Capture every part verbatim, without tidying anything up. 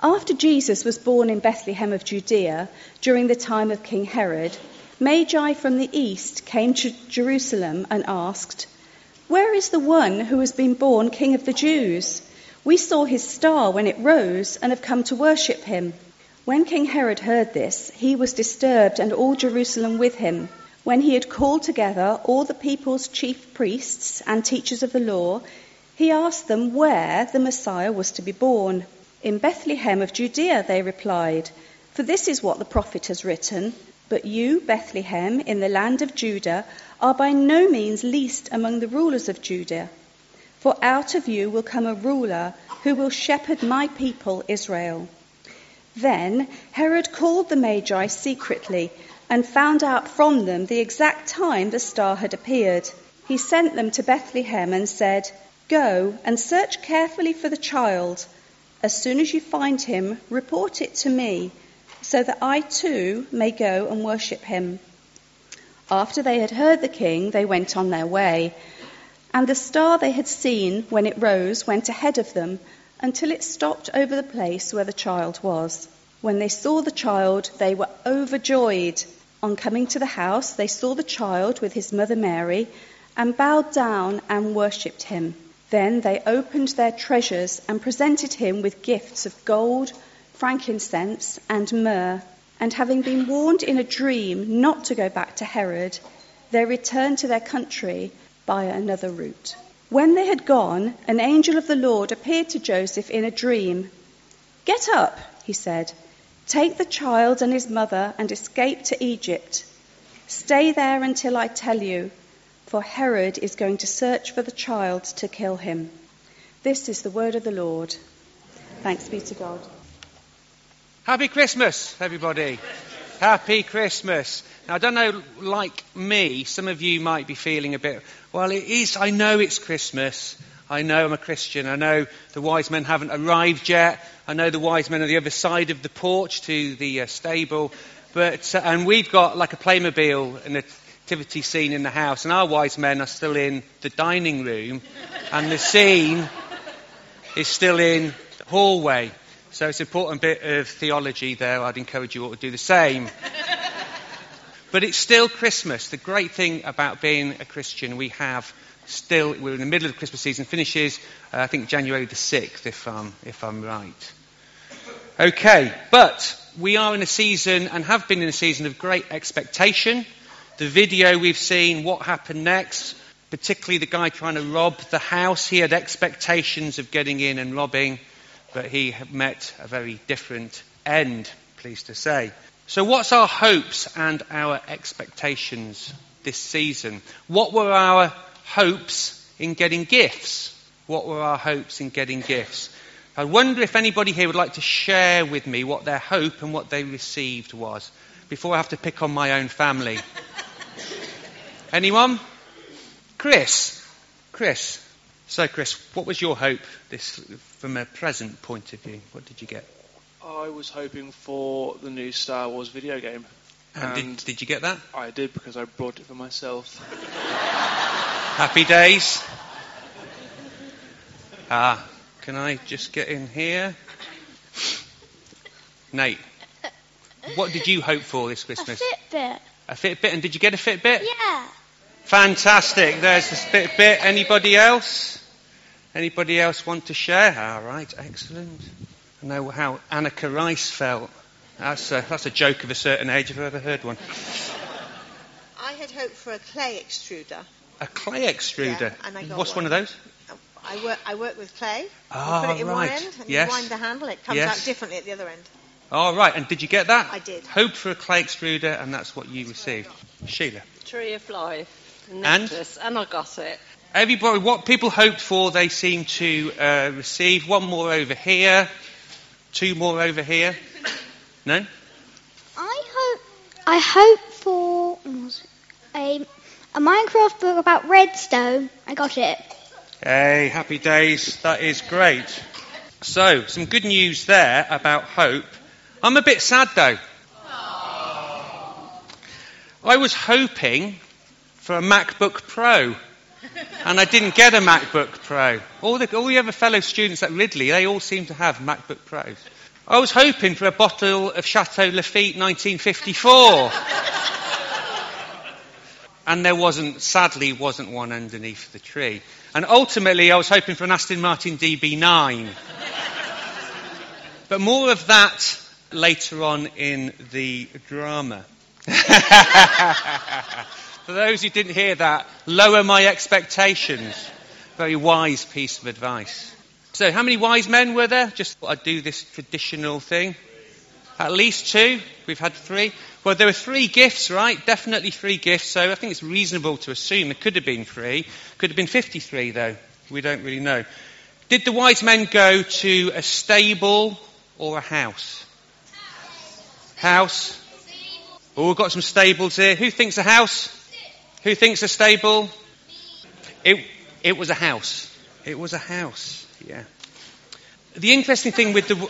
After Jesus was born in Bethlehem of Judea during the time of King Herod, Magi from the east came to Jerusalem and asked, "Where is the one who has been born King of the Jews? We saw his star when it rose and have come to worship him." When King Herod heard this, he was disturbed, and all Jerusalem with him. When he had called together all the people's chief priests and teachers of the law, he asked them where the Messiah was to be born. "In Bethlehem of Judea," they replied, "for this is what the prophet has written. But you, Bethlehem, in the land of Judah, are by no means least among the rulers of Judah. For out of you will come a ruler who will shepherd my people Israel." Then Herod called the Magi secretly and found out from them the exact time the star had appeared. He sent them to Bethlehem and said, "Go and search carefully for the child. As soon as you find him, report it to me, so that I too may go and worship him." After they had heard the king, they went on their way. And the star they had seen when it rose went ahead of them until it stopped over the place where the child was. When they saw the child, they were overjoyed. On coming to the house, they saw the child with his mother Mary and bowed down and worshipped him. Then they opened their treasures and presented him with gifts of gold, frankincense, and myrrh. And having been warned in a dream not to go back to Herod, they returned to their country by another route. When they had gone, an angel of the Lord appeared to Joseph in a dream. "Get up," he said. "Take the child and his mother and escape to Egypt. Stay there until I tell you, for Herod is going to search for the child to kill him." This is the word of the Lord. Thanks be to God. Happy Christmas, everybody. Happy Christmas. Now, I don't know, like me, some of you might be feeling a bit, well, it is, I know it's Christmas. I know I'm a Christian. I know the wise men haven't arrived yet. I know the wise men are the other side of the porch to the uh, stable. But uh, and we've got like a Playmobil, an nativity scene in the house, and our wise men are still in the dining room, and the scene is still in the hallway. So it's an important bit of theology there. I'd encourage you all to do the same. But it's still Christmas. The great thing about being a Christian, we have still, we're in the middle of the Christmas season, finishes, uh, I think, January the sixth, if, um, if I'm right. Okay, but we are in a season, and have been in a season, of great expectation. The video we've seen, what happened next, particularly the guy trying to rob the house, he had expectations of getting in and robbing, but he met a very different end, pleased to say. So what's our hopes and our expectations this season? What were our hopes in getting gifts? What were our hopes in getting gifts? I wonder if anybody here would like to share with me what their hope and what they received was, before I have to pick on my own family. Anyone? Chris? Chris? So, Chris, what was your hope this from a present point of view? What did you get? I was hoping for the new Star Wars video game. And, and did, did you get that? I did, because I brought it for myself. Happy days. Ah, can I just get in here? Nate, what did you hope for this Christmas? A Fitbit. A Fitbit, and did you get a Fitbit? Yeah. Fantastic. There's the Fitbit. Anybody else? Anybody else want to share? All right, excellent. I know how Annika Rice felt. That's a, that's a joke of a certain age if I've ever heard one. I had hoped for a clay extruder. A clay extruder? Yeah, and I got What's one. one of those? I work, I work with clay. Ah, you put it in right. one end and Yes. you wind the handle. It comes Yes. out differently at the other end. All right, and did you get that? I did. Hoped for a clay extruder, and that's what you received. Sheila? Tree of Life. And? Necklace, and I got it. Everybody, what people hoped for, they seem to uh, receive. One more over here. Two more over here. No? I hope I hope for a a Minecraft book about redstone. I got it. Hey, happy days. That is great. So, some good news there about hope. I'm a bit sad though. I was hoping for a MacBook Pro, and I didn't get a MacBook Pro. All the all the other fellow students at Ridley, they all seem to have MacBook Pros. I was hoping for a bottle of Chateau Lafite nineteen fifty-four. And there wasn't, sadly, wasn't one underneath the tree. And ultimately, I was hoping for an Aston Martin D B nine. But more of that later on in the drama. For those who didn't hear that, lower my expectations. Very wise piece of advice. So how many wise men were there? Just thought I'd do this traditional thing. At least two. We've had three. Well, there were three gifts, right? Definitely three gifts. So I think it's reasonable to assume it could have been three. Could have been fifty-three, though. We don't really know. Did the wise men go to a stable or a house? House. Oh, we've got some stables here. Who thinks a house? Who thinks a stable? It, it was a house. It was a house, yeah. The interesting thing with the...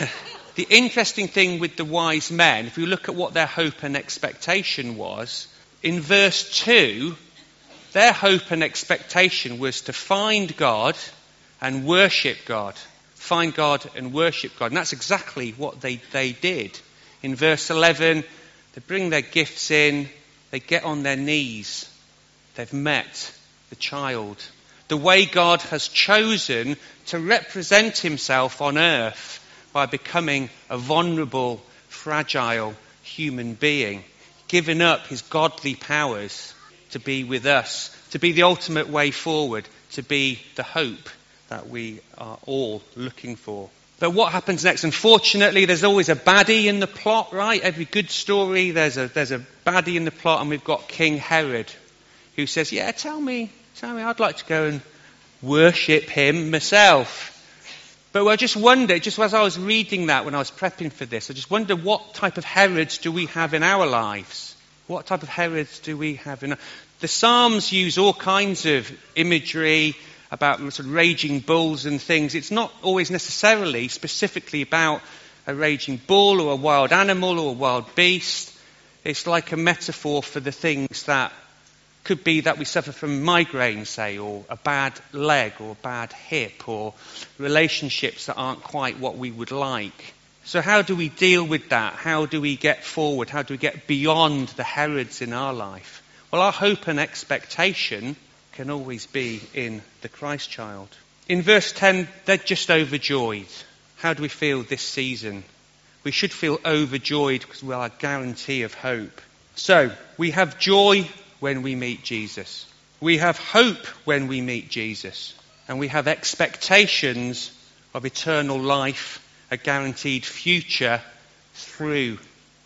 The interesting thing with the wise men, if we look at what their hope and expectation was, in verse two, their hope and expectation was to find God and worship God. Find God and worship God. And that's exactly what they, they did. In verse eleven, they bring their gifts in, they get on their knees, they've met the child. The way God has chosen to represent himself on earth by becoming a vulnerable, fragile human being, giving up his godly powers to be with us, to be the ultimate way forward, to be the hope that we are all looking for. But what happens next? Unfortunately, there's always a baddie in the plot, right? Every good story, there's a there's a baddie in the plot, and we've got King Herod, who says, yeah, tell me, tell me, I'd like to go and worship him myself. But I just wonder, just as I was reading that when I was prepping for this, I just wonder what type of Herods do we have in our lives? What type of Herods do we have in our... The Psalms use all kinds of imagery about sort of raging bulls and things. It's not always necessarily specifically about a raging bull or a wild animal or a wild beast. It's like a metaphor for the things that could be that we suffer from migraine, say, or a bad leg or a bad hip, or relationships that aren't quite what we would like. So how do we deal with that? How do we get forward? How do we get beyond the Herods in our life? Well, our hope and expectation can always be in the Christ child. In verse ten, they're just overjoyed. How do we feel this season? We should feel overjoyed because we're our guarantee of hope. So, we have joy when we meet Jesus. We have hope when we meet Jesus. And we have expectations of eternal life, a guaranteed future through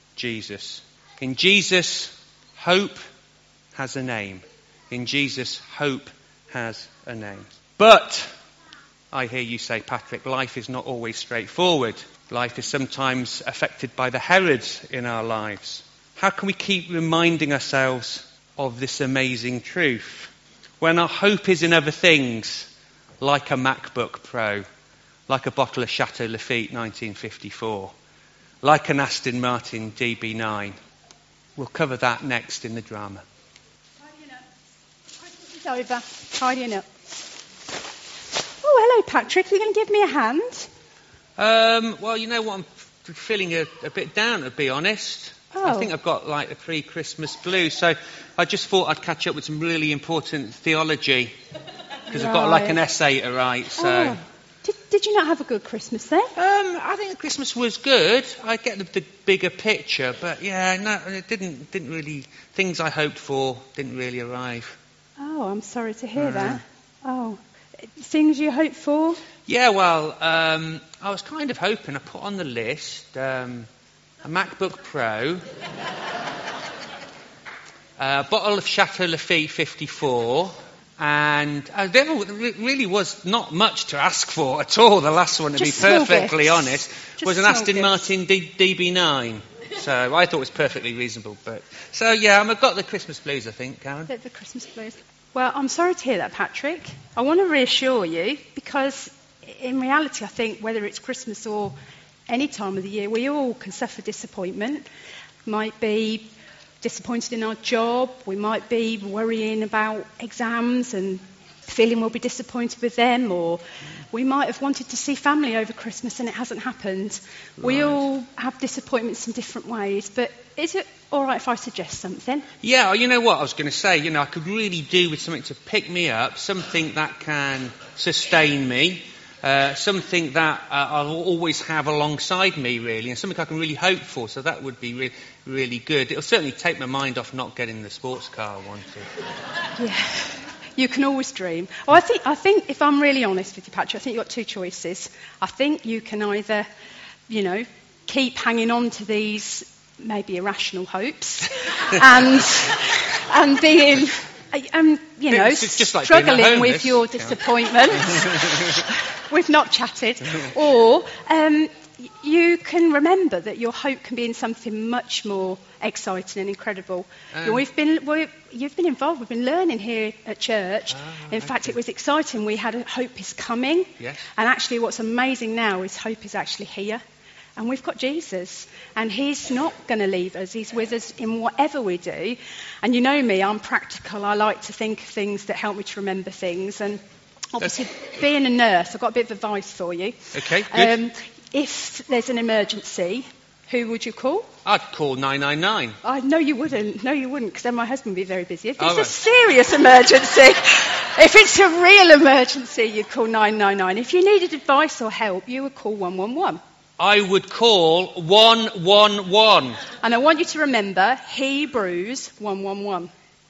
Jesus. In Jesus, hope has a name. In Jesus, hope has a name. But, I hear you say, Patrick, life is not always straightforward. Life is sometimes affected by the Herods in our lives. How can we keep reminding ourselves of this amazing truth when our hope is in other things, like a MacBook Pro, like a bottle of Chateau Lafite nineteen fifty-four, like an Aston Martin D B nine? We'll cover that next in the drama. Tidying up. It's over. Tidying up. Oh, hello, Patrick. Are you going to give me a hand? Um, well, you know what, I'm feeling a, a bit down, to be honest. Oh. I think I've got like a pre-Christmas blues, so I just thought I'd catch up with some really important theology, because right. I've got like an essay to write. So, oh. did, did you not have a good Christmas then? Um, I think Christmas was good. I get the, the bigger picture, but yeah, no, it didn't didn't really. Things I hoped for didn't really arrive. Oh, I'm sorry to hear Uh. that. Oh, things you hoped for? Yeah, well, um, I was kind of hoping. I put on the list. Um, A MacBook Pro, a bottle of Chateau Lafite fifty-four, and uh, there really was not much to ask for at all. The last one, to Just be perfectly gifts. honest, Just was an small Aston gifts. Martin D- DB9. So I thought it was perfectly reasonable. But so yeah, I've got the Christmas blues, I think, Karen. The, the Christmas blues. Well, I'm sorry to hear that, Patrick. I want to reassure you, because in reality, I think whether it's Christmas or any time of the year, we all can suffer disappointment. Might be disappointed in our job. We might be worrying about exams and feeling we'll be disappointed with them, or we might have wanted to see family over Christmas and it hasn't happened. Right. We all have disappointments in different ways, but is it all right if I suggest something? Yeah, you know what I was going to say, you know, I could really do with something to pick me up, something that can sustain me, uh, something that uh, I'll always have alongside me, really, and something I can really hope for, so that would be re- really good. It'll certainly take my mind off not getting the sports car I wanted. Yeah. You can always dream. Oh, I think, I think, if I'm really honest with you, Patrick, I think you've got two choices. I think you can either, you know, keep hanging on to these maybe irrational hopes and and being, um, you know, just like struggling with your disappointments. We've not chatted. Or um, you can remember that your hope can be in something much more exciting and incredible. Um, we've been, we've, you've been involved. We've been learning here at church. Ah, in okay. fact, it was exciting. We had a Hope is Coming. Yes. And actually what's amazing now is hope is actually here. And we've got Jesus. And he's not going to leave us. He's with us in whatever we do. And you know me, I'm practical. I like to think of things that help me to remember things. And obviously, being a nurse, I've got a bit of advice for you. Okay, good. Um, if there's an emergency, who would you call? I'd call nine nine nine. I no, you wouldn't. No, you wouldn't, because then my husband would be very busy. If it's oh, a right. serious emergency, if it's a real emergency, you'd call nine nine nine. If you needed advice or help, you would call one one one. I would call one one one. And I want you to remember Hebrews one one one.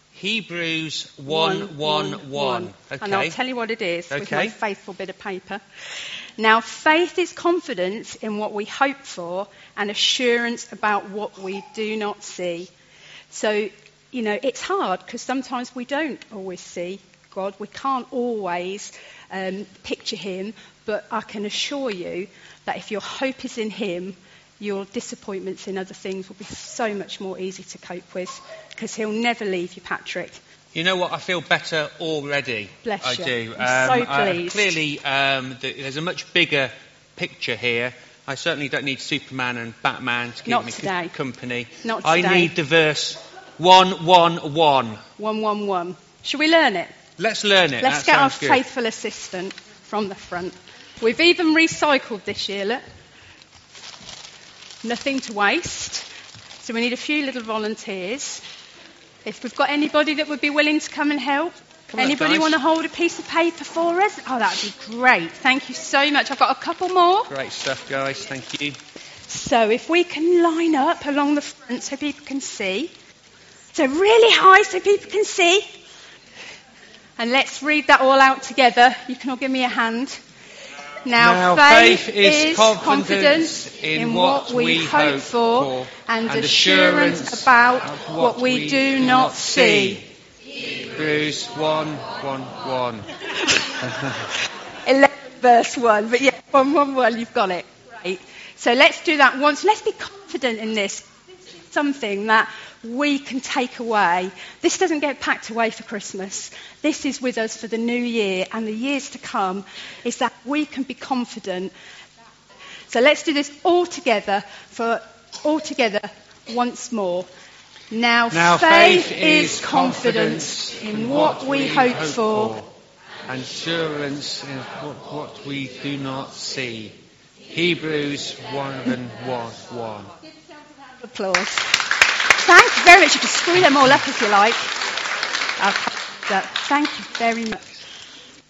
Hebrews one one one. Okay. And I'll tell you what it is okay. with my faithful bit of paper. Now, faith is confidence in what we hope for and assurance about what we do not see. So, you know, it's hard because sometimes we don't always see God. We can't always um, picture him, but I can assure you that if your hope is in him, your disappointments in other things will be so much more easy to cope with, because he'll never leave you, Patrick. You know what? I feel better already. Bless I you. do. I'm um, so pleased. Uh, clearly, um, the, there's a much bigger picture here. I certainly don't need Superman and Batman to keep Not me today. c- company. Not I today. need the verse one one one. one one one. Shall we learn it? Let's learn it. Let's that get our good. faithful assistant from the front. We've even recycled this year, look. Nothing to waste. So we need a few little volunteers. If we've got anybody that would be willing to come and help. Come Anybody on, want to hold a piece of paper for us? Oh, that would be great. Thank you so much. I've got a couple more. Great stuff, guys. Thank you. So if we can line up along the front so people can see. So really high so people can see. And let's read that all out together. You can all give me a hand. Now, now faith, faith is, is confidence, confidence in, in what, what we, we hope for, for and, and assurance, assurance about what, what we, we do not see. Hebrews one one one. eleven verse one, but yeah, one one one, you've got it. Right. So let's do that once. Let's be confident in this. Something that we can take away. This doesn't get packed away for Christmas. This is with us for the new year and the years to come, is that we can be confident. So let's do this all together for all together once more. Now, now faith, faith is confidence, confidence in what, what we, we hope, hope for, for and assurance in what, what we do not see. Hebrews one and one one. Applause. Thank you very much. You can screw them all up if you like. Thank you very much.